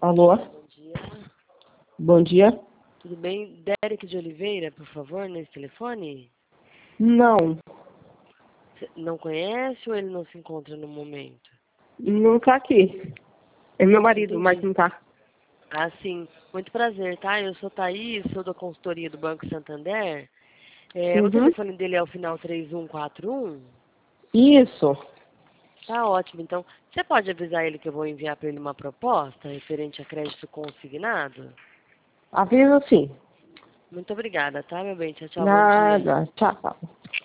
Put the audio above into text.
Alô? Bom dia. Bom dia. Tudo bem? Derek de Oliveira, por favor, nesse telefone? Não, Você não conhece ou ele não se encontra no momento? não tá aqui. É meu marido, mas Entendi. não tá. Ah, sim. Muito prazer, tá? Eu sou Thaís, sou da consultoria do Banco Santander. O Uhum. telefone dele é o final 3141. Isso. Tá ótimo. Então, você pode avisar ele que eu vou enviar para ele uma proposta referente a crédito consignado? Avisa sim. Muito obrigada, tá, meu bem? Tchau, tchau, bom dia. Nada. Tchau.